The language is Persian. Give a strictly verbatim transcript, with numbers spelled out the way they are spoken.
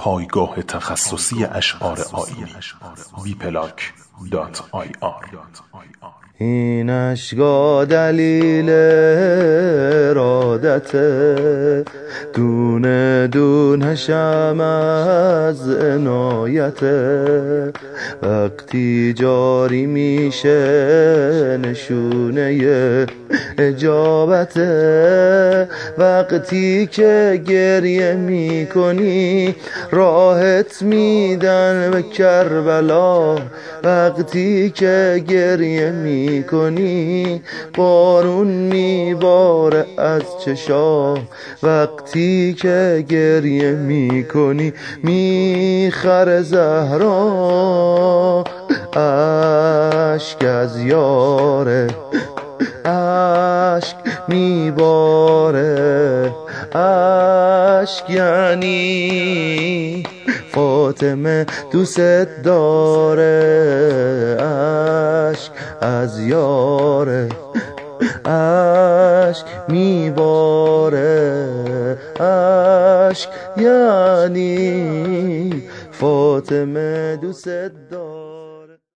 پایگاه تخصصی اشعار آیینی بی پلاک دات آی آر. این اشکا دلیل ارادته، دونه دونه‌شم از عنایته. وقتی جاری میشه نشونه اجابته، وقتی که گریه میکنی راحت میدن به کربلا، وقتی که گریه میکنی بارون میباره از چشا، وقتی که گریه میکنی میخره زهرا اشک از یاره، اشک میباره. اشک یعنی فاطمه دوست داره، اشک از یاره، اشک میباره. اشک یعنی فاطمه دوست داره.